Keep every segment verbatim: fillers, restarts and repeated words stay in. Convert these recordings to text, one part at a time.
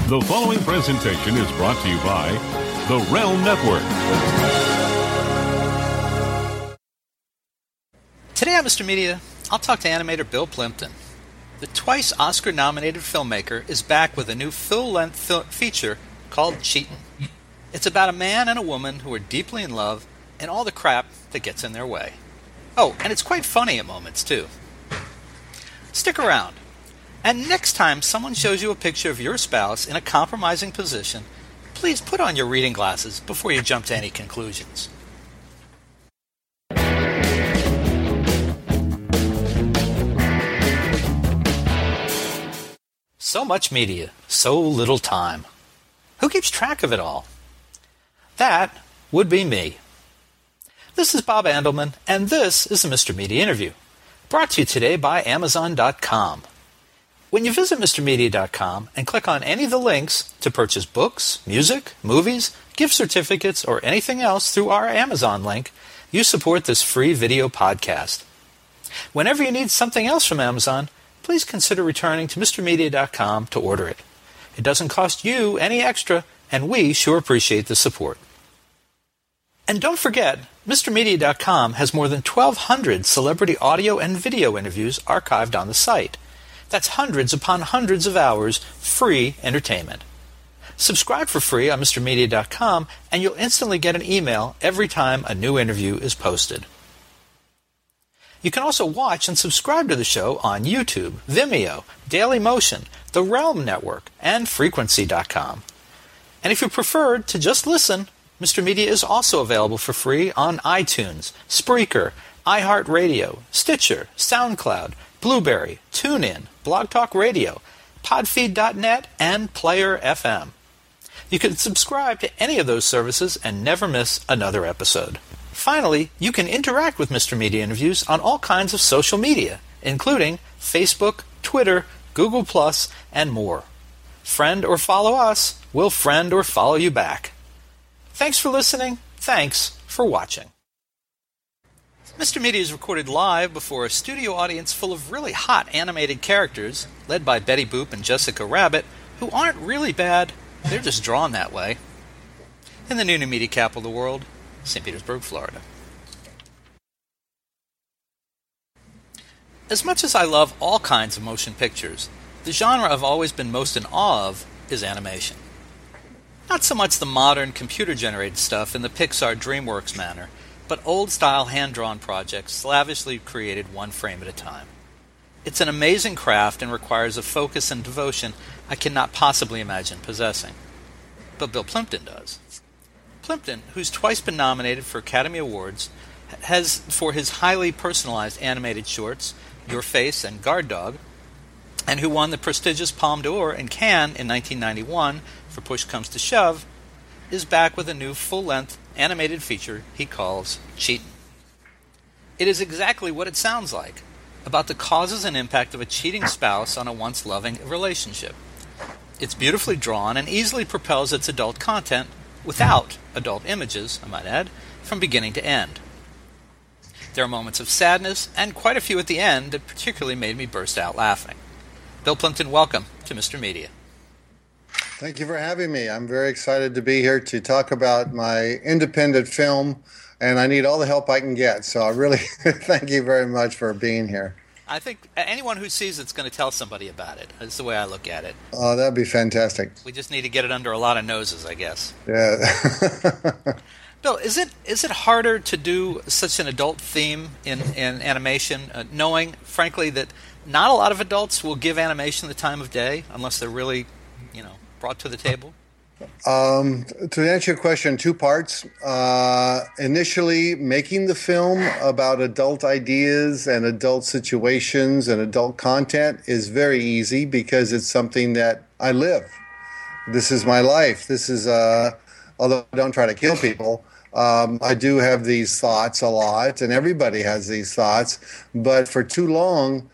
The following presentation is brought to you by the Realm Network. Today on Mister Media, I'll talk to animator Bill Plympton. The twice Oscar-nominated filmmaker is back with a new full-length fil- feature called Cheatin'. It's about a man and a woman who are deeply in love and all the crap that gets in their way. Oh, and it's quite funny at moments, too. Stick around. And next time someone shows you a picture of your spouse in a compromising position, please put on your reading glasses before you jump to any conclusions. So much media, so little time. Who keeps track of it all? That would be me. This is Bob Andelman, and this is the Mister Media Interview, brought to you today by Amazon dot com. When you visit Mister Media dot com and click on any of the links to purchase books, music, movies, gift certificates, or anything else through our Amazon link, you support this free video podcast. Whenever you need something else from Amazon, please consider returning to Mister Media dot com to order it. It doesn't cost you any extra, and we sure appreciate the support. And don't forget, Mister Media dot com has more than twelve hundred celebrity audio and video interviews archived on the site. That's hundreds upon hundreds of hours free entertainment. Subscribe for free on Mister Media dot com, and you'll instantly get an email every time a new interview is posted. You can also watch and subscribe to the show on YouTube, Vimeo, Dailymotion, the Realm Network, and Frequency dot com. And if you prefer to just listen, Mister Media is also available for free on iTunes, Spreaker, iHeartRadio, Stitcher, SoundCloud, Blueberry, TuneIn, Blog Talk Radio, Podfeed dot net, and Player F M. You can subscribe to any of those services and never miss another episode. Finally, you can interact with Mister Media Interviews on all kinds of social media, including Facebook, Twitter, Google Plus, and more. Friend or follow us, we'll friend or follow you back. Thanks for listening. Thanks for watching. Mister Media is recorded live before a studio audience full of really hot animated characters, led by Betty Boop and Jessica Rabbit, who aren't really bad, they're just drawn that way. In the new media capital of the world, Saint Petersburg, Florida. As much as I love all kinds of motion pictures, the genre I've always been most in awe of is animation. Not so much the modern computer-generated stuff in the Pixar DreamWorks manner, but old-style hand-drawn projects slavishly created one frame at a time. It's an amazing craft and requires a focus and devotion I cannot possibly imagine possessing. But Bill Plympton does. Plympton, who's twice been nominated for Academy Awards, has, for his highly personalized animated shorts, Your Face and Guard Dog, and who won the prestigious Palme d'Or in Cannes in nineteen ninety-one for Push Comes to Shove, is back with a new full-length animated feature he calls Cheatin'. It is exactly what it sounds like, about the causes and impact of a cheating spouse on a once-loving relationship. It's beautifully drawn and easily propels its adult content, without adult images, I might add, from beginning to end. There are moments of sadness, and quite a few at the end that particularly made me burst out laughing. Bill Plympton, welcome to Mister Media. Thank you for having me. I'm very excited to be here to talk about my independent film, and I need all the help I can get. So I really thank you very much for being here. I think anyone who sees it's going to tell somebody about it. That's the way I look at it. Oh, that'd be fantastic. We just need to get it under a lot of noses, I guess. Yeah. Bill, is it is it harder to do such an adult theme in, in animation, uh, knowing, frankly, that not a lot of adults will give animation the time of day unless they're really, you know, brought to the table? Um, to answer your question, two parts. Uh, initially, making the film about adult ideas and adult situations and adult content is very easy because it's something that I live. This is my life. This is, uh, although I don't try to kill people, um, I do have these thoughts a lot, and everybody has these thoughts. But for too long,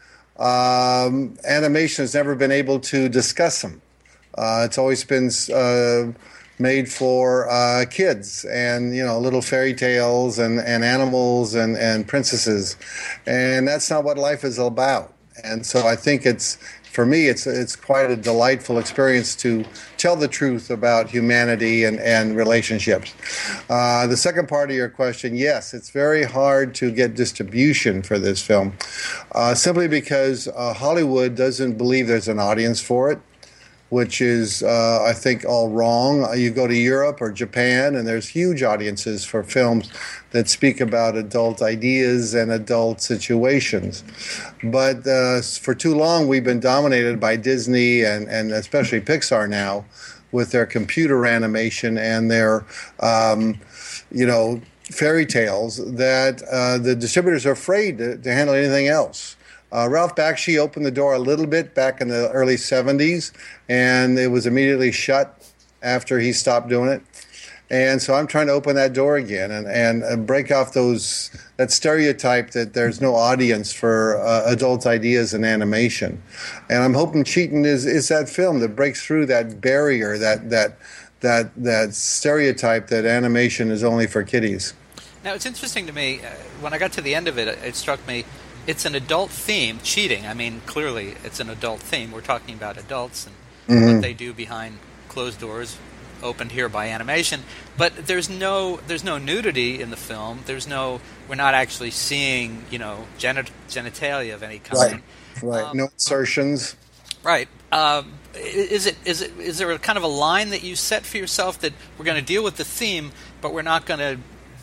um, animation has never been able to discuss them. Uh, it's always been uh, made for uh, kids and, you know, little fairy tales and, and animals and, and princesses. And that's not what life is about. And so I think it's for me, it's it's quite a delightful experience to tell the truth about humanity and, and relationships. Uh, the second part of your question, yes, it's very hard to get distribution for this film, uh, simply because uh, Hollywood doesn't believe there's an audience for it, which is, uh, I think, all wrong. You go to Europe or Japan, and there's huge audiences for films that speak about adult ideas and adult situations. But uh, for too long, we've been dominated by Disney and, and especially Pixar now with their computer animation and their, um, you know, fairy tales that uh, the distributors are afraid to, to handle anything else. Uh, Ralph Bakshi opened the door a little bit back in the early seventies, and it was immediately shut after he stopped doing it. And so I'm trying to open that door again and, and, and break off those that stereotype that there's no audience for uh, adult ideas in animation. And I'm hoping Cheatin' is, is that film that breaks through that barrier, that that that that stereotype that animation is only for kiddies. Now, it's interesting to me, uh, when I got to the end of it, it struck me, it's an adult theme, cheating. I mean, clearly it's an adult theme. We're talking about adults and mm-hmm. what they do behind closed doors, opened here by animation. But there's no there's no nudity in the film. There's no, we're not actually seeing, you know, genit- genitalia of any kind. Right, right. Um, no insertions. Right. Um, is it is it is there a kind of a line that you set for yourself that we're going to deal with the theme, but we're not going to,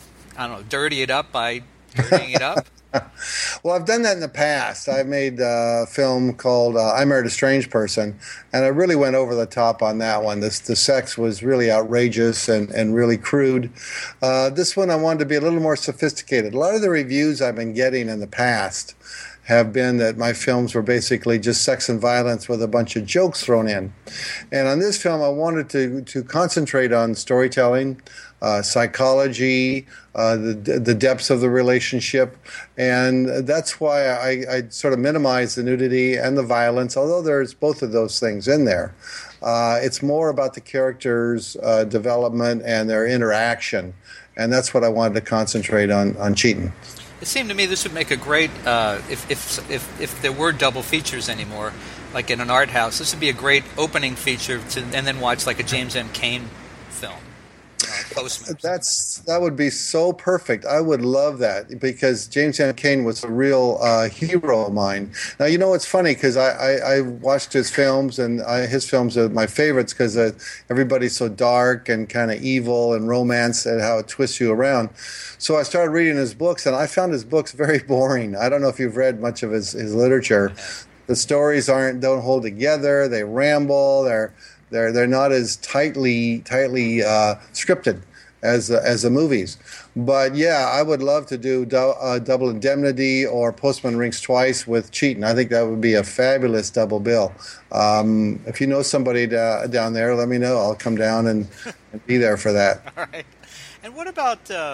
I don't know, dirty it up by dirtying it up? Well, I've done that in the past. I made a film called uh, I Married a Strange Person, and I really went over the top on that one. This, the sex was really outrageous and, and really crude. Uh, this one I wanted to be a little more sophisticated. A lot of the reviews I've been getting in the past have been that my films were basically just sex and violence with a bunch of jokes thrown in. And on this film, I wanted to, to concentrate on storytelling, uh, psychology, uh, the the depths of the relationship, and that's why I, I sort of minimize the nudity and the violence, although there's both of those things in there. Uh, it's more about the characters' uh, development and their interaction, and that's what I wanted to concentrate on, on Cheatin'. It seemed to me this would make a great, uh, if, if if if there were double features anymore, like in an art house, this would be a great opening feature to, and then watch like a James M. Cain film. Uh, Postman. That's that would be so perfect. I would love that because James M. Cain was a real uh, hero of mine. Now you know it's funny because I, I, I watched his films and I, his films are my favorites because uh, everybody's so dark and kind of evil and romance and how it twists you around. So I started reading his books and I found his books very boring. I don't know if you've read much of his, his literature. The stories aren't don't hold together. They ramble. They're They're they're not as tightly tightly uh, scripted as uh, as the movies. But yeah, I would love to do do, uh, Double Indemnity or Postman Rings Twice with Cheatin'. I think that would be a fabulous double bill. Um, if you know somebody da- down there, let me know. I'll come down and, and be there for that. All right. And what about uh,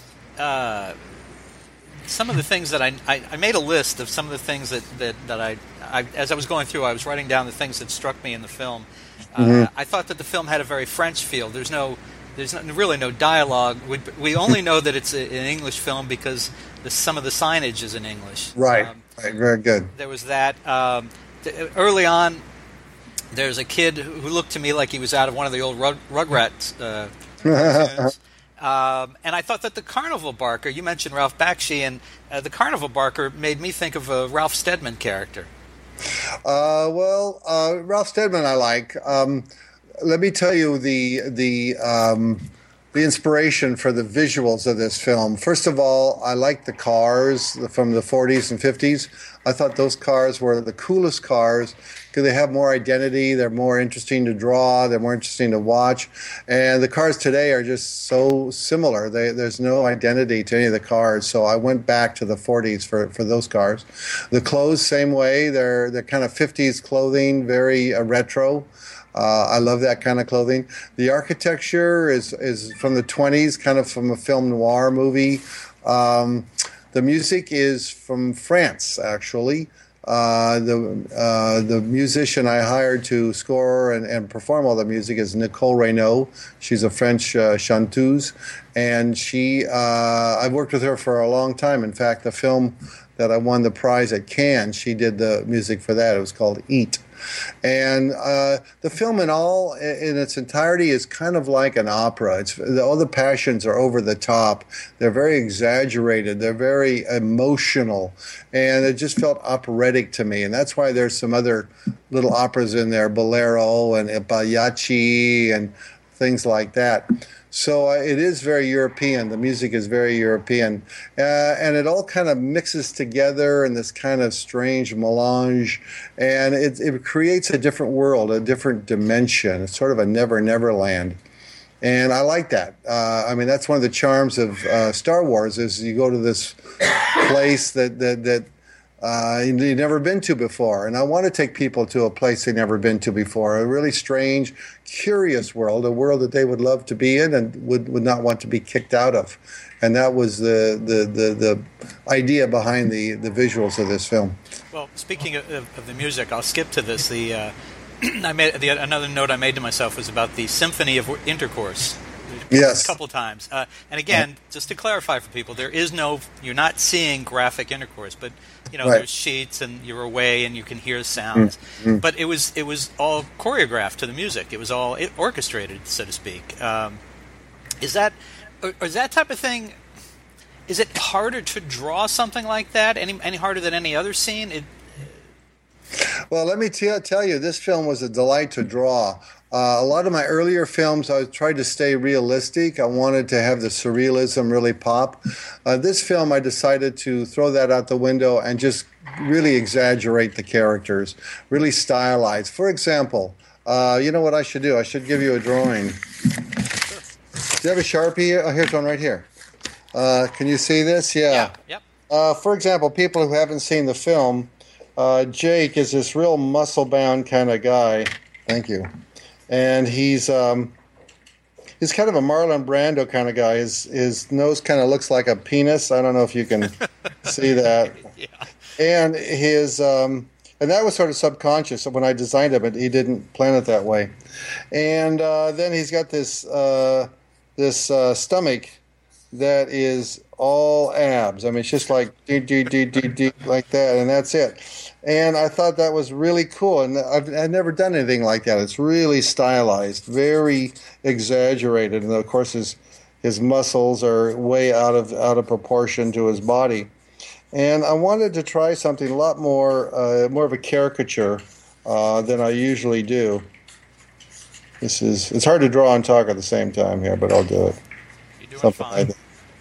uh, some of the things that I, I I made a list of some of the things that that, that I, I as I was going through, I was writing down the things that struck me in the film. Uh, mm-hmm. I thought that the film had a very French feel. There's no, there's no, really no dialogue. We, we only know that it's a, an English film because the, some of the signage is in English. Right. Um, right. Very good. There was that. Um, th- early on, there's a kid who looked to me like he was out of one of the old Rug, Rugrats uh, cartoons. Um, and I thought that the Carnival Barker, you mentioned Ralph Bakshi, and uh, the Carnival Barker made me think of a Ralph Steadman character. Uh, well, uh, Ralph Steadman I like. Um, let me tell you the the um, the inspiration for the visuals of this film. First of all, I like the cars from the forties and fifties. I thought those cars were the coolest cars because they have more identity. They're more interesting to draw. They're more interesting to watch. And the cars today are just so similar. They, there's no identity to any of the cars. So I went back to the forties for, for those cars. The clothes, same way. They're, they're kind of fifties clothing, very uh, retro. Uh, I love that kind of clothing. The architecture is, is from the twenties, kind of from a film noir movie. Um, the music is from France, actually. Uh, the uh, the musician I hired to score and, and perform all the music is Nicole Renaud. She's a French uh, chanteuse, and she uh, I've worked with her for a long time. In fact, the film that I won the prize at Cannes. She did the music for that. It was called Eat. And uh, the film in all, in its entirety, is kind of like an opera. It's, all the passions are over the top. They're very exaggerated. They're very emotional. And it just felt operatic to me. And that's why there's some other little operas in there, Bolero and Pagliacci and things like that. So uh, it is very European. The music is very European. Uh, and it all kind of mixes together in this kind of strange melange. And it, it creates a different world, a different dimension. It's sort of a never, never land. And I like that. Uh, I mean, that's one of the charms of uh, Star Wars is you go to this place that, that, that Uh, you've never been to before. And I want to take people to a place they've never been to before, a really strange, curious world, a world that they would love to be in and would, would not want to be kicked out of. And that was the, the, the, the idea behind the, the visuals of this film. Well, speaking of, of the music, I'll skip to this. The uh, I made the, another note I made to myself was about the Symphony of Intercourse. Yes. A couple of times. Uh, and again, just to clarify for people, there is no, you're not seeing graphic intercourse, but, you know, right. there's sheets and you're away and you can hear sounds. Mm-hmm. But it was it was all choreographed to the music. It was all it orchestrated, so to speak. Um, is that, or, or is that type of thing, is it harder to draw something like that? Any, any harder than any other scene? It, Well, let me t- tell you, this film was a delight to draw. Uh, a lot of my earlier films, I tried to stay realistic. I wanted to have the surrealism really pop. Uh, this film, I decided to throw that out the window and just really exaggerate the characters, really stylize. For example, uh, you know what I should do? I should give you a drawing. Do you have a Sharpie? Oh, here's one right here. Uh, can you see this? Yeah. Yeah. Yep. Uh, for example, people who haven't seen the film, uh, Jake is this real muscle-bound kind of guy. Thank you. And he's um, he's kind of a Marlon Brando kind of guy. His his nose kind of looks like a penis. I don't know if you can see that. Yeah. And his um, and that was sort of subconscious when I designed him. But he didn't plan it that way. And uh, then he's got this uh, this uh, stomach that is all abs. I mean, it's just like dee, dee, dee, dee, dee, like that, and that's it. And I thought that was really cool, and I've, I've never done anything like that. It's really stylized, very exaggerated, and of course his his muscles are way out of out of proportion to his body. And I wanted to try something a lot more uh, more of a caricature uh, than I usually do. This is it's hard to draw and talk at the same time here, but I'll do it. You're doing Something fine. like that.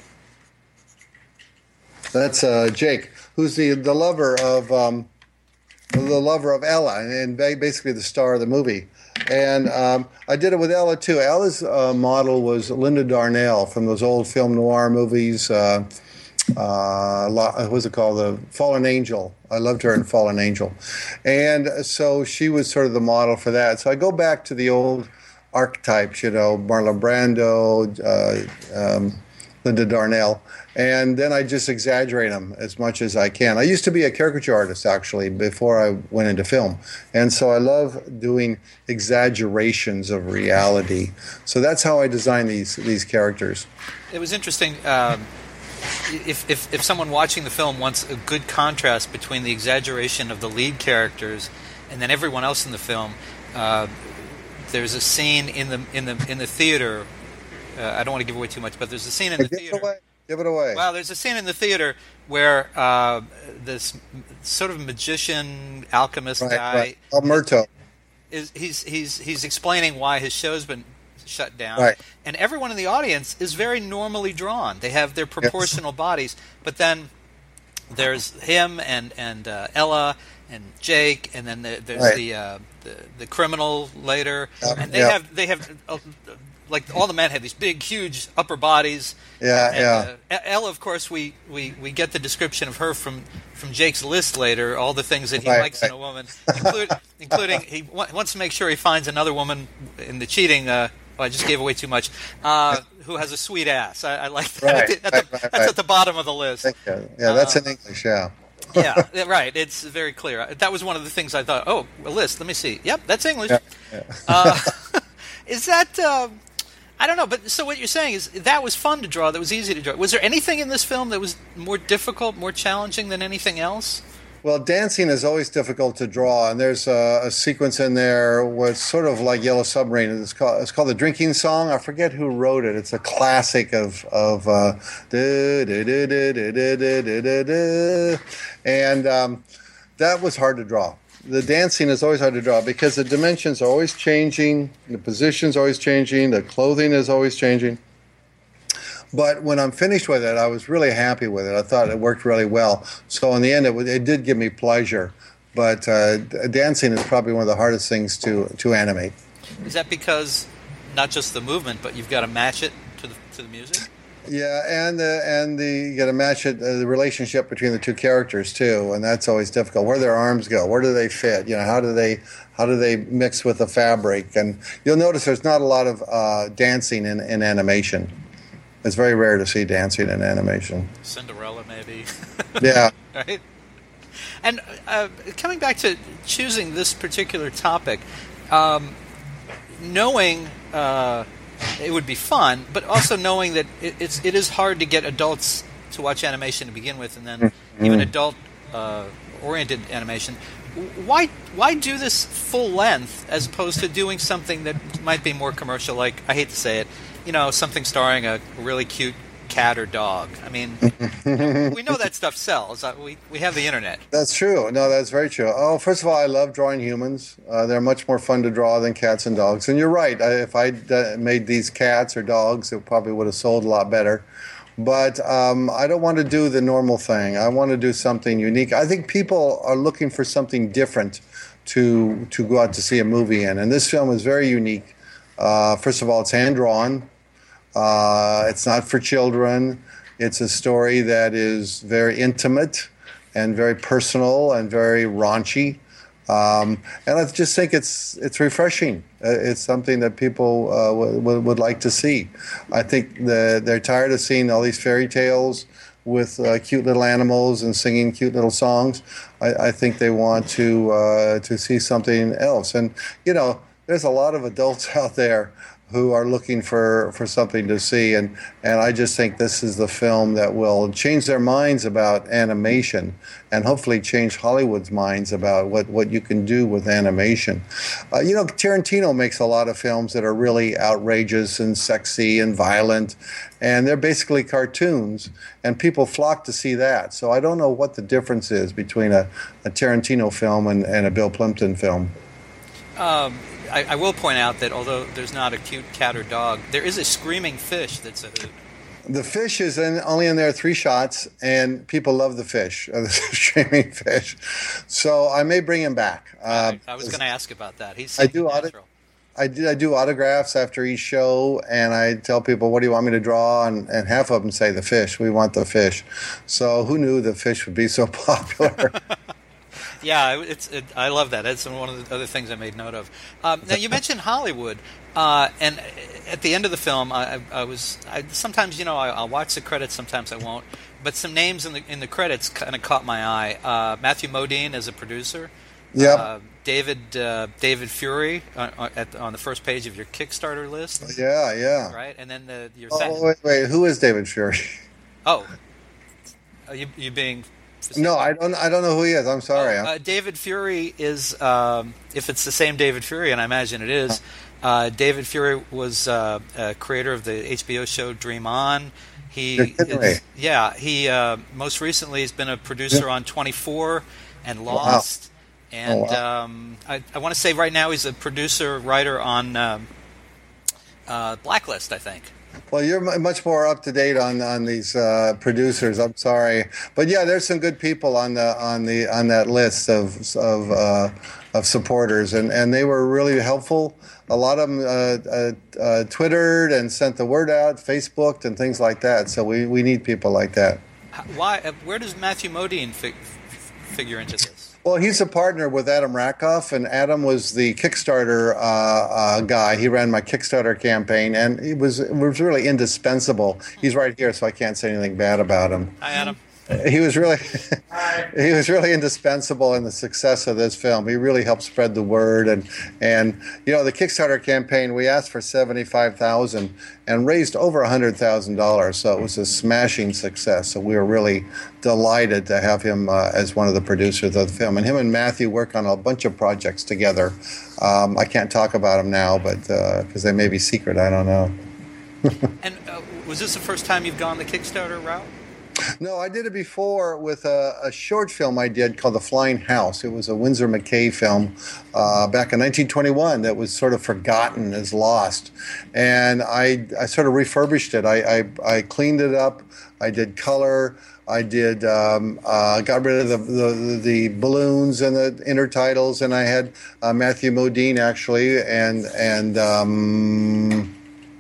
That's uh, Jake, who's the the lover of um, the lover of Ella, and basically the star of the movie. And um, I did it with Ella too. Ella's uh, model was Linda Darnell from those old film noir movies. Uh, uh, what was it called? The Fallen Angel. I loved her in Fallen Angel, and so she was sort of the model for that. So I go back to the old archetypes, you know, Marlon Brando, uh, um, Linda Darnell. And then I just exaggerate them as much as I can. I used to be a caricature artist, actually, before I went into film. And so I love doing exaggerations of reality. So that's how I design these these characters. It was interesting. Um, if, if if someone watching the film wants a good contrast between the exaggeration of the lead characters and then everyone else in the film, uh, there's a scene in the in the in the theater. Uh, I don't want to give away too much, but there's a scene in the Give theater. it away. Give it away. Well, there's a scene in the theater where uh, this sort of magician alchemist Right, guy right. Alberto. is he's he's he's explaining why his show's been shut down, Right. and everyone in the audience is very normally drawn. They have their proportional bodies, but then there's him and and uh, Ella and Jake, and then the, there's Right. the, uh, the the criminal later, Yep, and they yep. have they have. Uh, like all the men have these big, huge upper bodies. Yeah, and, yeah. Uh, Ella, of course, we, we, we get the description of her from, from Jake's list later. All the things that he Right, likes right. in a woman, include, including he w- wants to make sure he finds another woman in the cheating. Uh, well, I just gave away too much. Uh, who has a sweet ass? I, I like that. Right, At the- right, right, that's right. at the bottom of the list. Thank you. Yeah, that's Uh, in English, yeah. yeah, yeah, right. It's very clear. That was one of the things I thought. Oh, a list. Let me see. Yep, that's English. Yeah, yeah. Uh, is that? Uh, I don't know, but so what you're saying is that was fun to draw, that was easy to draw. Was there anything in this film that was more difficult, more challenging than anything else? Well, dancing is always difficult to draw, and there's a, a sequence in there where it's sort of like Yellow Submarine. It's called, it's called The Drinking Song. I forget who wrote it. It's a classic of, of uh, and um, that was hard to draw. The dancing is always hard to draw because the dimensions are always changing, the positions are always changing, the clothing is always changing. But when I'm finished with it, I was really happy with it. I thought it worked really well. So in the end, it, it did give me pleasure. But uh, dancing is probably one of the hardest things to, to animate. Is that because not just the movement, but you've got to match it to the to the music? Yeah, and the and the you got to match it uh, the relationship between the two characters too, and that's always difficult. Where do their arms go? Where do they fit? You know, how do they how do they mix with the fabric? And you'll notice there's not a lot of uh, dancing in, in animation. It's very rare to see dancing in animation. Cinderella, maybe. Yeah. Right. And uh, coming back to choosing this particular topic, um, knowing. Uh, It would be fun, but also knowing that it, it's it is hard to get adults to watch animation to begin with, and then mm-hmm. even adult-oriented uh, animation. Why why do this full length as opposed to doing something that might be more commercial? Like, I hate to say it, you know, something starring a really cute cat or dog. I mean, we know that stuff sells. We we have the internet. That's true. No, that's very true. Oh, first of all, I love drawing humans. Uh, they're much more fun to draw than cats and dogs. And you're right. I, if I uh, made these cats or dogs, it probably would have sold a lot better. But um, I don't want to do the normal thing. I want to do something unique. I think people are looking for something different to to go out to see a movie in. And this film is very unique. Uh, first of all, it's hand-drawn. Uh, it's not for children. It's a story that is very intimate and very personal and very raunchy. Um, and I just think it's it's refreshing. Uh, it's something that people uh, w- w- would like to see. I think the, they're tired of seeing all these fairy tales with uh, cute little animals and singing cute little songs. I, I think they want to uh, to see something else. And, you know, there's a lot of adults out there who are looking for, for something to see. And, and I just think this is the film that will change their minds about animation and hopefully change Hollywood's minds about what, what you can do with animation. Uh, you know, Tarantino makes a lot of films that are really outrageous and sexy and violent, and they're basically cartoons, and people flock to see that. So I don't know what the difference is between a, a Tarantino film and, and a Bill Plympton film. Um... I, I will point out that although there's not a cute cat or dog, there is a screaming fish that's a hoot. The fish is in, only in there three shots, and people love the fish, uh, the screaming fish. So I may bring him back. Uh, I, I was going to ask about that. He's I do natural. I do, I do autographs after each show, and I tell people, what do you want me to draw? And, and half of them say the fish. We want the fish. So who knew the fish would be so popular? Yeah, it's. It, I love that. That's one of the other things I made note of. Um, now you mentioned Hollywood, uh, and at the end of the film, I, I was. I, sometimes, you know, I, I'll watch the credits. Sometimes I won't. But some names in the in the credits kind of caught my eye. Uh, Matthew Modine as a producer. Yeah. Uh, David uh, David Fury on, at, on the first page of your Kickstarter list. Yeah, yeah. Right, and then the your. Oh, second... wait, wait. Who is David Fury? Oh, are you you being. No, I don't. I don't know who he is. I'm sorry. Oh, uh, David Fury is, um, if it's the same David Fury, and I imagine it is. Uh, David Fury was uh, a creator of the H B O show Dream On. He, is, yeah, he uh, most recently has been a producer yeah. on twenty-four and Lost, wow. and oh, wow. um, I, I want to say right now he's a producer writer on um, uh, Blacklist, I think. Well, you're much more up to date on on these uh, producers. I'm sorry, but yeah, there's some good people on the on the on that list of of uh, of supporters, and, and they were really helpful. A lot of them uh, uh, uh, Twittered and sent the word out, Facebooked, and things like that. So we, we need people like that. Why? Where does Matthew Modine fig- figure into this? Well, he's a partner with Adam Rakoff, and Adam was the Kickstarter uh, uh, guy. He ran my Kickstarter campaign, and he was was really indispensable. He's right here, so I can't say anything bad about him. Hi, Adam. he was really he was really indispensable in the success of this film. He really helped spread the word, and and you know the Kickstarter campaign, we asked for seventy-five thousand dollars and raised over one hundred thousand dollars, so it was a smashing success. So we were really delighted to have him uh, as one of the producers of the film, and him and Matthew work on a bunch of projects together. Um, I can't talk about them now, but because uh, they may be secret, I don't know. And uh, was this the first time you've gone the Kickstarter route? No, I did it before with a, a short film I did called The Flying House. It was a Winsor McCay film uh, back in nineteen twenty-one that was sort of forgotten as lost. And I, I sort of refurbished it. I, I, I cleaned it up. I did color. I did um, uh, got rid of the, the the balloons and the intertitles, and I had uh, Matthew Modine actually and and um,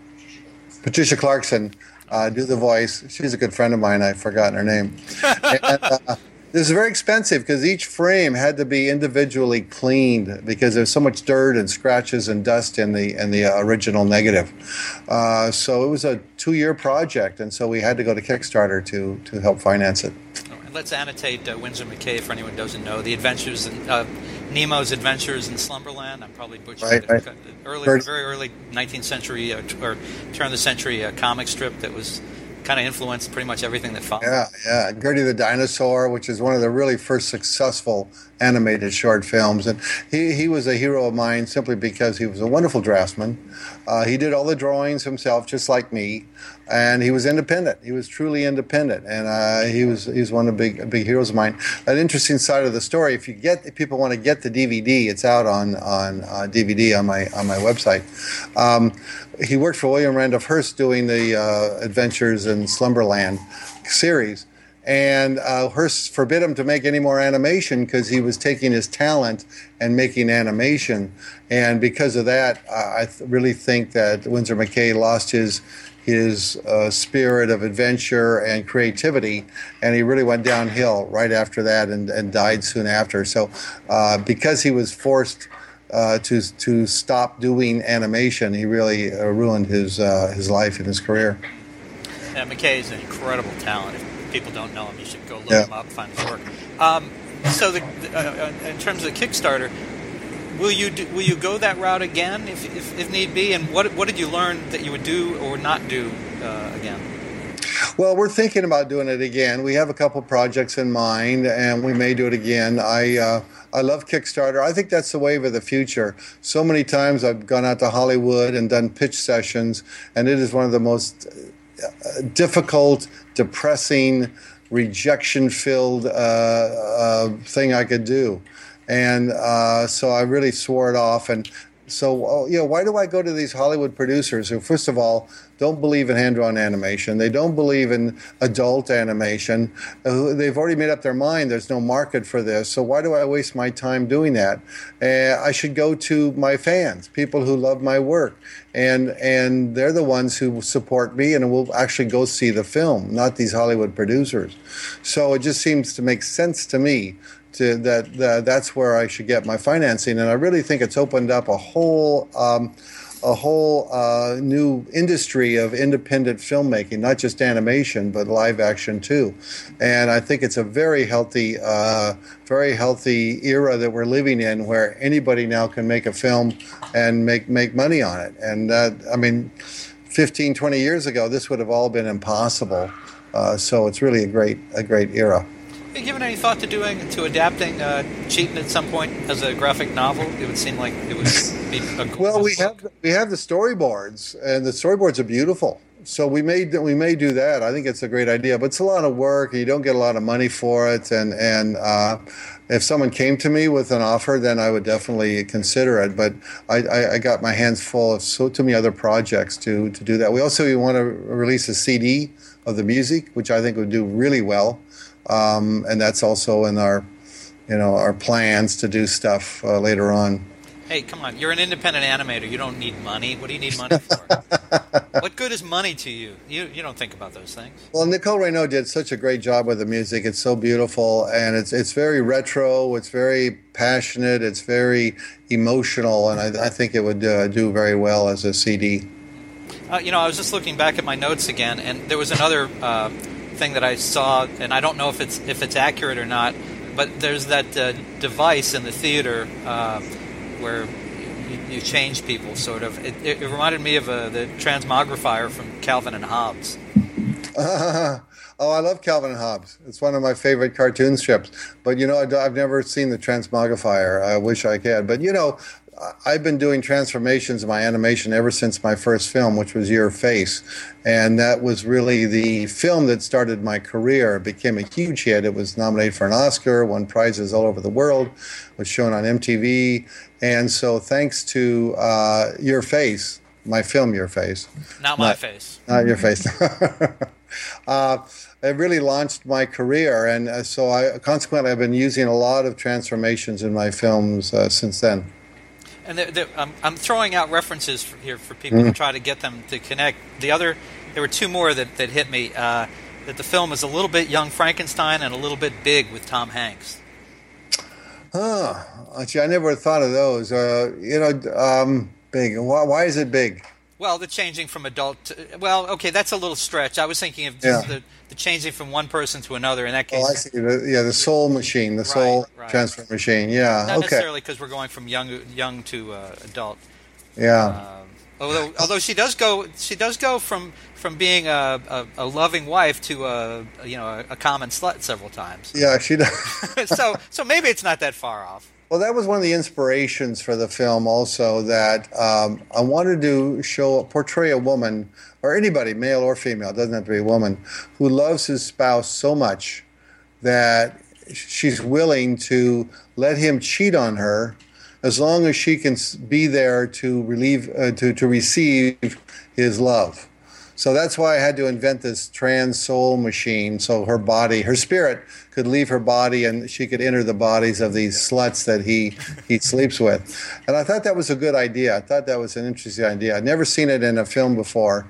Patricia Clarkson Uh, do the voice. She's a good friend of mine. I've forgotten her name. And, uh, this is very expensive because each frame had to be individually cleaned because there's so much dirt and scratches and dust in the in the uh, original negative. Uh, so it was a two-year project, and so we had to go to Kickstarter to to help finance it. And let's annotate uh, Winsor McCay for anyone who doesn't know. The Adventures in uh, Nemo's Adventures in Slumberland. I'm probably butchering Right, it. right. Early, First- very early nineteenth century uh, t- or turn of the century uh, comic strip that was kind of influenced pretty much everything that followed. Yeah, yeah. Gertie the Dinosaur, which is one of the really first successful animated short films. And he, he was a hero of mine simply because he was a wonderful draftsman. Uh, he did all the drawings himself, just like me. And he was independent. He was truly independent. And uh, he was he was one of the big big heroes of mine. An interesting side of the story, if you get if people want to get the D V D, it's out on, on uh, D V D on my on my website. Um, he worked for William Randolph Hearst doing the uh, Adventures in Slumberland series. And uh, Hearst forbid him to make any more animation because he was taking his talent and making animation. And because of that, uh, I th- really think that Winsor McCay lost his his uh, spirit of adventure and creativity, and he really went downhill right after that and, and died soon after. So uh, because he was forced uh, to to stop doing animation, he really uh, ruined his uh, his life and his career. Yeah, McCay is an incredible talent. If people don't know him, you should go look Yeah. him up, find his work. Um, so the, uh, in terms of Kickstarter, will you do, will you go that route again if, if, if need be? And what what did you learn that you would do or not do uh, again? Well, we're thinking about doing it again. We have a couple projects in mind, and we may do it again. I uh, I love Kickstarter. I think that's the wave of the future. So many times I've gone out to Hollywood and done pitch sessions, and it is one of the most uh, difficult, depressing, rejection-filled uh, uh, thing I could do. And uh, so I really swore it off. And so, you know, why do I go to these Hollywood producers who, first of all, don't believe in hand-drawn animation? They don't believe in adult animation. Uh, they've already made up their mind there's no market for this. So why do I waste my time doing that? Uh, I should go to my fans, people who love my work. And and they're the ones who support me and will actually go see the film, not these Hollywood producers. So it just seems to make sense to me to that uh, that's where I should get my financing. And I really think it's opened up a whole um, a whole uh, new industry of independent filmmaking, not just animation, but live action too. And I think it's a very healthy, uh, very healthy era that we're living in, where anybody now can make a film and make make money on it. And uh, I mean, fifteen, twenty years ago, this would have all been impossible. Uh, so it's really a great a great era. Have you given any thought to doing to adapting uh, Cheatin' at some point as a graphic novel? It would seem like it would be a gorgeous Well, we book. have we have the storyboards, and the storyboards are beautiful. So we may we may do that. I think it's a great idea, but it's a lot of work, and you don't get a lot of money for it. And and uh, if someone came to me with an offer, then I would definitely consider it. But I, I, I got my hands full of so too many other projects to to do that. We also want to release a C D of the music, which I think would do really well. Um, and that's also in our, you know, our plans to do stuff uh, later on. Hey, come on! You're an independent animator. You don't need money. What do you need money for? What good is money to you? You you don't think about those things. Well, Nicole Renaud did such a great job with the music. It's so beautiful, and it's it's very retro. It's very passionate. It's very emotional, and I, I think it would uh, do very well as a C D. Uh, you know, I was just looking back at my notes again, and there was another Uh, thing that I saw, and I don't know if it's if it's accurate or not, but there's that uh, device in the theater uh, where you, you change people, sort of. It, it, it reminded me of uh, the transmogrifier from Calvin and Hobbes. Uh, oh, I love Calvin and Hobbes. It's one of my favorite cartoon strips. But, you know, I, I've never seen the transmogrifier. I wish I could. But, you know, I've been doing transformations in my animation ever since my first film, which was Your Face. And that was really the film that started my career. It became a huge hit. It was nominated for an Oscar, won prizes all over the world, was shown on M T V. And so thanks to uh, Your Face, my film Your Face. Not my not, face. Not Your Face. uh, it really launched my career. And uh, so I consequently, I've been using a lot of transformations in my films uh, since then. And they're, they're, I'm, I'm throwing out references for here for people mm-hmm. to try to get them to connect. The other, there were two more that, that hit me. Uh, that the film is a little bit Young Frankenstein and a little bit Big with Tom Hanks. Huh. Actually, I never thought of those. Uh, you know, um, Big. Why, why is it big? Well, the changing from adult to, well, okay, that's a little stretch. I was thinking of just yeah. the, the changing from one person to another. In that case, oh, I see. The, yeah, the soul machine, the soul right, right. transfer machine. Yeah, not okay. necessarily because we're going from young young to uh, adult. Yeah. Uh, although although she does go she does go from from being a, a, a loving wife to a you know a, a common slut several times. Yeah, she does. so so maybe it's not that far off. Well, that was one of the inspirations for the film also, that um, I wanted to show, portray a woman, or anybody, male or female, it doesn't have to be a woman, who loves his spouse so much that she's willing to let him cheat on her as long as she can be there to relieve, uh, to, to receive his love. So that's why I had to invent this trans soul machine, so her body, her spirit could leave her body and she could enter the bodies of these sluts that he, he sleeps with. And I thought that was a good idea. I thought that was an interesting idea. I'd never seen it in a film before.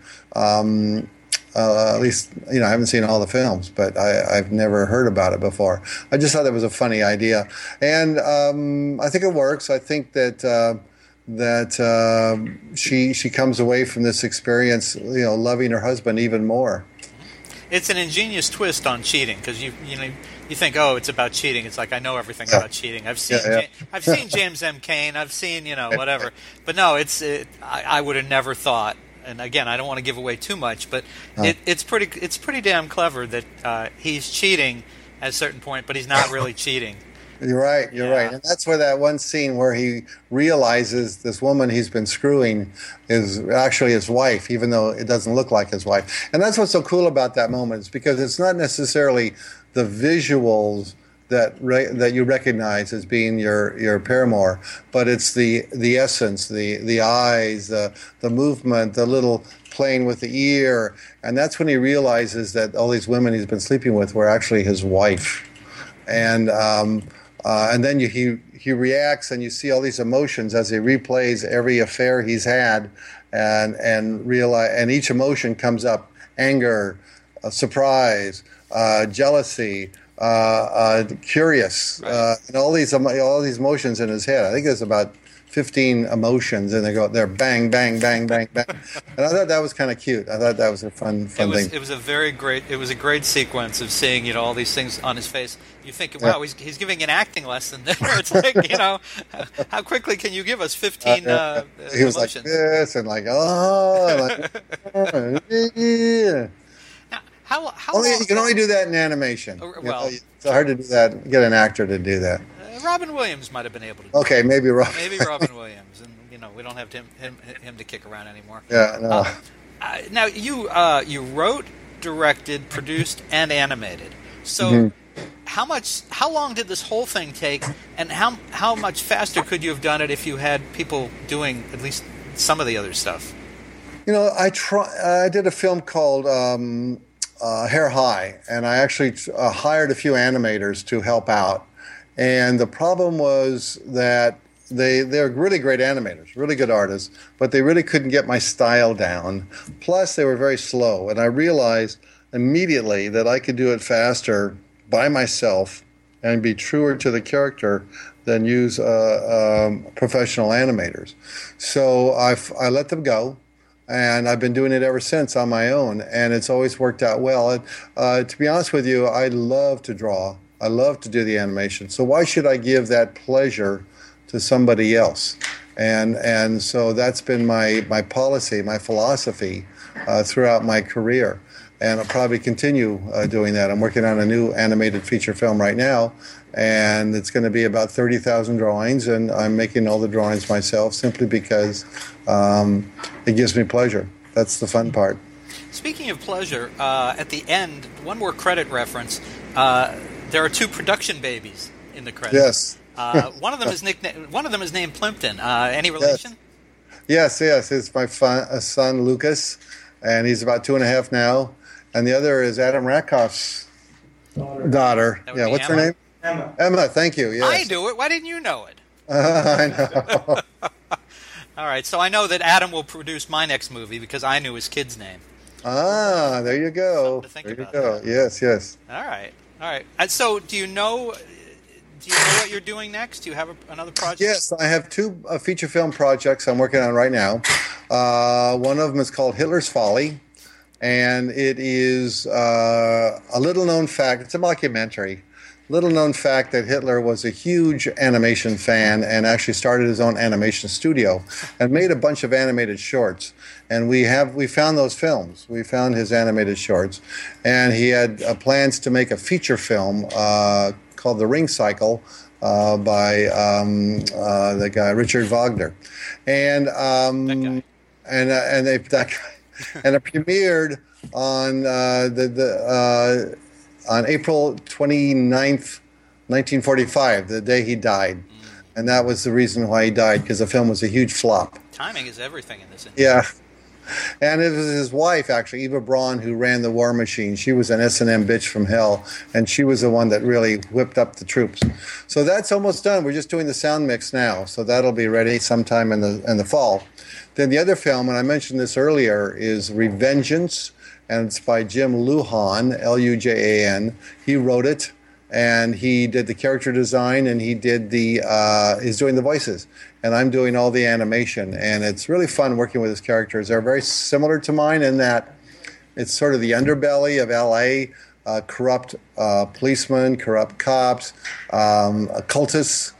Um, uh, at least, you know, I haven't seen all the films, but I, I've never heard about it before. I just thought that was a funny idea. And um, I think it works. I think that... Uh, that uh, she she comes away from this experience, you know, loving her husband even more. It's an ingenious twist on cheating, because you you know you think, oh, it's about cheating. It's like, I know everything yeah. about cheating. I've seen yeah, yeah. Ja- I've seen James M. Cain. I've seen you know whatever. But no, it's it, I, I would have never thought. And again, I don't want to give away too much, but huh. it, it's pretty it's pretty damn clever that uh, he's cheating at a certain point, but he's not really cheating. You're right, you're yeah. right. And that's where that one scene where he realizes this woman he's been screwing is actually his wife, even though it doesn't look like his wife. And that's what's so cool about that moment, is because it's not necessarily the visuals that re- that you recognize as being your, your paramour, but it's the the essence, the the eyes, the the movement, the little playing with the ear. And that's when he realizes that all these women he's been sleeping with were actually his wife. And um Uh, and then you, he he reacts, and you see all these emotions as he replays every affair he's had, and and realize, and each emotion comes up: anger, uh, surprise, uh, jealousy, uh, uh, curious, right. uh, and all these all these emotions in his head. I think there's about fifteen emotions, and they go there, bang, bang, bang, bang, bang. And I thought that was kind of cute. I thought that was a fun, fun it was, thing. It was a very great. It was a great sequence of seeing you know all these things on his face. You think, wow, yeah. he's he's giving an acting lesson there. It's like, you know, how quickly can you give us fifteen uh, uh, he was emotions? Like this and like oh, like, oh yeah. Now, how how only, long, you can only do that in animation. Uh, well, you know, it's hard to do that. Get an actor to do that. Uh, Robin Williams might have been able to. do Okay, that. maybe Robin. Maybe Robin Williams, and you know we don't have him him, him to kick around anymore. Yeah. No. Uh, uh, now you uh, you wrote, directed, produced, and animated. So. Mm-hmm. How much? How long did this whole thing take, and how how much faster could you have done it if you had people doing at least some of the other stuff? You know, I try. I did a film called um, uh, Hair High, and I actually uh, hired a few animators to help out. And the problem was that they they're really great animators, really good artists, but they really couldn't get my style down. Plus, they were very slow, and I realized immediately that I could do it faster by myself and be truer to the character than use uh, um, professional animators. So I, I let them go, and I've been doing it ever since on my own, and it's always worked out well. And, uh, to be honest with you, I love to draw. I love to do the animation. So why should I give that pleasure to somebody else? And and so that's been my, my policy, my philosophy uh, throughout my career. And I'll probably continue uh, doing that. I'm working on a new animated feature film right now, and it's going to be about thirty thousand drawings, and I'm making all the drawings myself simply because um, it gives me pleasure. That's the fun part. Speaking of pleasure, uh, at the end, one more credit reference. Uh, there are two production babies in the credits. Yes. uh, one of them is nicknamed. One of them is named Plimpton. Uh, any relation? Yes, yes. It's my fun, uh, son Lucas, and he's about two and a half now. And the other is Adam Rakoff's daughter. daughter. Yeah, what's Emma? her name? Emma. Emma, thank you. Yes. I do it. Why didn't you know it? Uh, I know. All right, so I know that Adam will produce my next movie because I knew his kid's name. Ah, there you go. Something to think there you about go. that. Yes, yes. All right, all right. And so, do you know? Do you know what you're doing next? Do you have a, another project? Yes, I have two uh, feature film projects I'm working on right now. Uh, one of them is called Hitler's Folly, and it is uh, a little-known fact. It's a mockumentary. Little-known fact that Hitler was a huge animation fan and actually started his own animation studio and made a bunch of animated shorts. And we have we found those films. We found his animated shorts, and he had uh, plans to make a feature film uh, called The Ring Cycle uh, by um, uh, the guy Richard Wagner, and um, That guy. and uh, and they that guy, and it premiered on uh, the the uh, on April twenty-ninth, nineteen forty-five, the day he died, mm. and that was the reason why he died, because the film was a huge flop. Timing is everything in this industry. Yeah. And it was his wife, actually, Eva Braun, who ran the War Machine. She was an S and M bitch from hell, and she was the one that really whipped up the troops. So that's almost done. We're just doing the sound mix now, so that'll be ready sometime in the in the fall. Then the other film, and I mentioned this earlier, is Revengeance, and it's by Jim Lujan, L U J A N. He wrote it, and he did the character design, and he did the uh, he's doing the voices, and I'm doing all the animation, and it's really fun working with his characters. They're very similar to mine in that it's sort of the underbelly of L A, uh, corrupt uh, policemen, corrupt cops, um, cultists,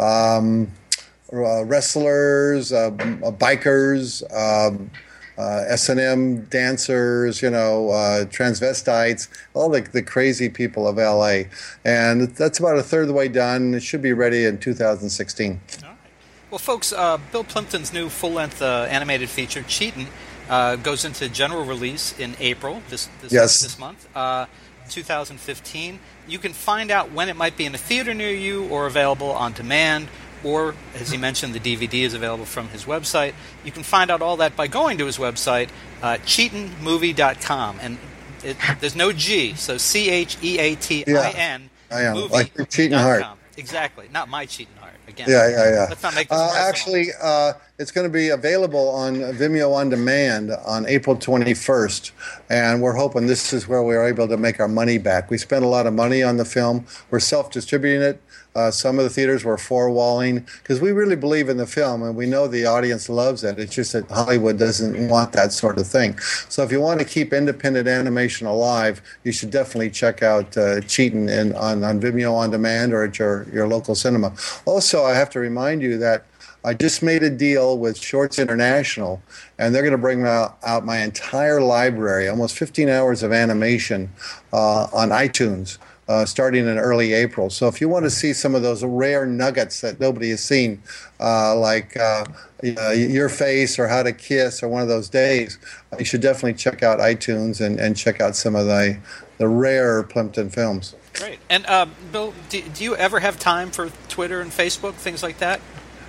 um, uh, wrestlers, uh, bikers, um, Uh, S and M dancers, you know, uh, transvestites, all the, the crazy people of L A. And that's about a third of the way done. It should be ready in two thousand sixteen. All right. Well, folks, uh, Bill Plimpton's new full-length uh, animated feature, Cheatin', uh, goes into general release in April, this this, Yes. this month, uh, two thousand fifteen. You can find out when it might be in a theater near you or available on demand, or, as he mentioned, the D V D is available from his website. You can find out all that by going to his website, uh, cheatin movie dot com. And it, there's no G, so C H E A T I N, yeah, I am. movie Like your cheating heart. dot com. Exactly. Not my cheating heart. Again. Yeah, yeah, yeah. Let's not make this Uh, personal. actually, uh, it's going to be available on Vimeo On Demand on April twenty-first, and we're hoping this is where we're able to make our money back. We spent a lot of money on the film. We're self-distributing it. Uh, some of the theaters were four-walling because we really believe in the film, and we know the audience loves it. It's just that Hollywood doesn't want that sort of thing. So if you want to keep independent animation alive, you should definitely check out uh, Cheatin' in, on, on Vimeo On Demand or at your, your local cinema. Also, I have to remind you that I just made a deal with Shorts International, and they're going to bring out, out my entire library, almost fifteen hours of animation uh, on iTunes. Uh, starting in early April. So if you want to see some of those rare nuggets that nobody has seen, uh, like uh, uh, Your Face or How to Kiss or one of those days, you should definitely check out iTunes and, and check out some of the, the rare Plimpton films. Great. And, uh, Bill, do, do you ever have time for Twitter and Facebook, things like that?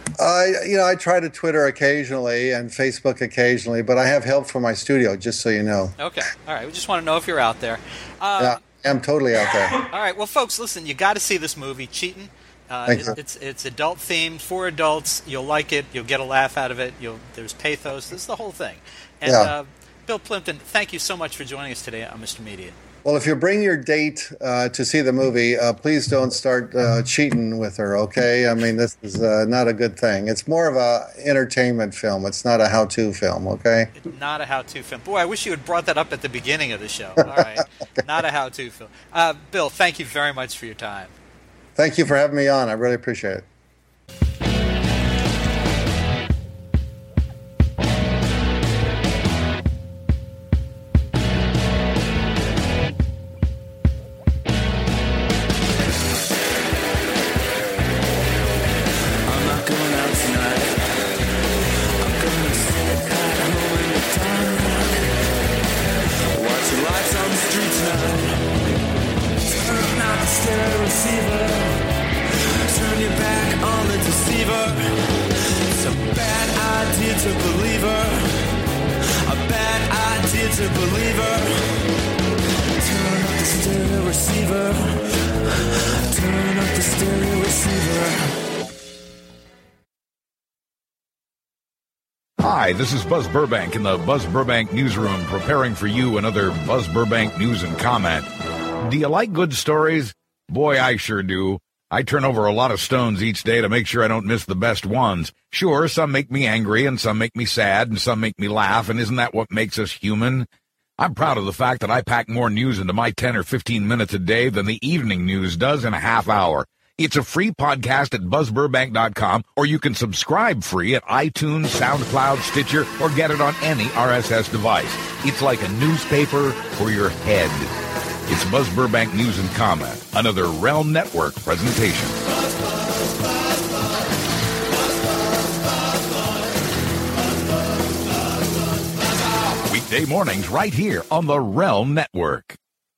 I, you know, I try to Twitter occasionally and Facebook occasionally, but I have help from my studio, just so you know. Okay. All right. We just want to know if you're out there. Uh, Yeah. I'm totally out there. All right. Well, folks, listen, you got to see this movie, Cheatin'. Uh, Thanks, it, it's it's adult themed for adults. You'll like it. You'll get a laugh out of it. You'll there's pathos. This is the whole thing. And Yeah. uh, Bill Plimpton, thank you so much for joining us today on Mister Media. Well, if you bring your date uh, to see the movie, uh, please don't start uh, cheating with her, okay? I mean, this is uh, not a good thing. It's more of a entertainment film. It's not a how-to film, okay? Not a how-to film. Boy, I wish you had brought that up at the beginning of the show. All right. Okay. Not a how-to film. Uh, Bill, thank you very much for your time. Thank you for having me on. I really appreciate it. Hi, this is Buzz Burbank in the Buzz Burbank Newsroom, preparing for you another Buzz Burbank news and comment. Do you like good stories? Boy, I sure do. I turn over a lot of stones each day to make sure I don't miss the best ones. Sure, some make me angry, and some make me sad, and some make me laugh, and isn't that what makes us human? I'm proud of the fact that I pack more news into my ten or fifteen minutes a day than the evening news does in a half hour. It's a free podcast at buzz burbank dot com, or you can subscribe free at iTunes, SoundCloud, Stitcher, or get it on any R S S device. It's like a newspaper for your head. It's Buzz Burbank News and Comment, another Realm Network presentation. Weekday mornings right here on the Realm Network.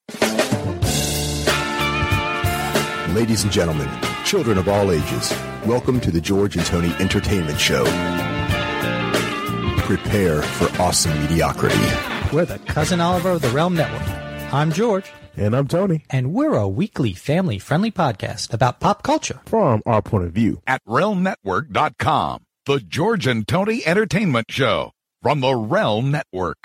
Ladies and gentlemen, children of all ages, welcome to the George and Tony Entertainment Show. Prepare for awesome mediocrity. We're the Cousin Oliver of the Realm Network. I'm George. And I'm Tony. And we're a weekly family-friendly podcast about pop culture. From our point of view. At realm network dot com, the George and Tony Entertainment Show from the Realm Network.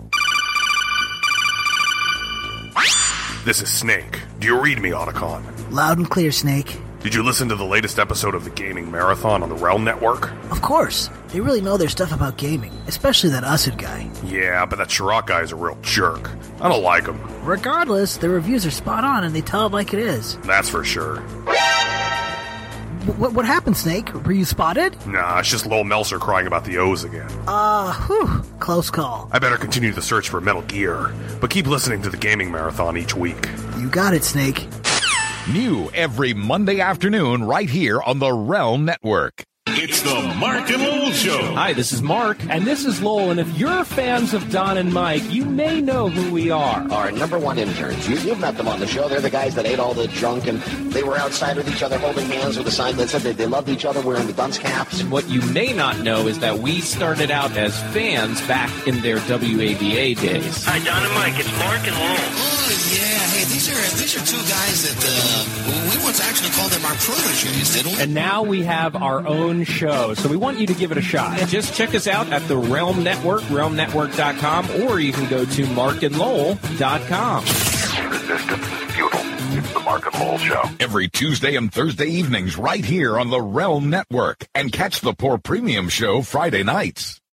This is Snake. Do you read me, Otacon? Loud and clear, Snake. Did you listen to the latest episode of the Gaming Marathon on the Realm Network? Of course. They really know their stuff about gaming, especially that Usud guy. Yeah, but that Chirac guy is a real jerk. I don't like him. Regardless, their reviews are spot on and they tell it like it is. That's for sure. W- what happened, Snake? Were you spotted? Nah, it's just Lowell Meltzer crying about the O's again. Uh, whew. Close call. I better continue the search for Metal Gear, but keep listening to the Gaming Marathon each week. You got it, Snake. New every Monday afternoon right here on the Realm Network. It's the Mark and Lowell Show. Hi, this is Mark. And this is Lowell. And if you're fans of Don and Mike, you may know who we are. Our number one interns. You, you've met them on the show. They're the guys that ate all the junk, and they were outside with each other holding hands with a sign that said that they loved each other wearing the dunce caps. And what you may not know is that we started out as fans back in their W A V A days. Hi, Don and Mike. It's Mark and Lowell. Oh, yeah. Hey, these are these are two guys that uh, we once actually called them our proteges, didn't we? And now we have our own show, so we want you to give it a shot. Just check us out at the Realm Network, realm network dot com, or you can go to mark and lowell dot com. Resistance is futile. It's the Mark and Lowell Show. Every Tuesday and Thursday evenings right here on the Realm Network. And catch the Poor Premium Show Friday nights.